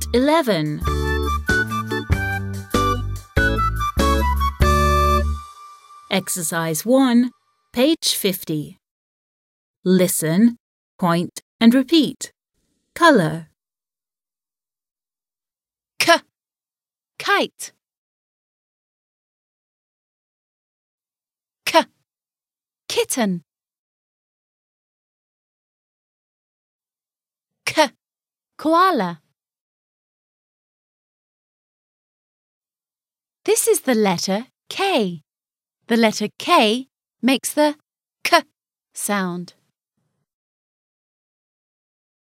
11. Exercise 1, page 50. Listen, point and repeat. Colour. Kite. Kitten. Koala. This is the letter K. The letter K makes the K sound.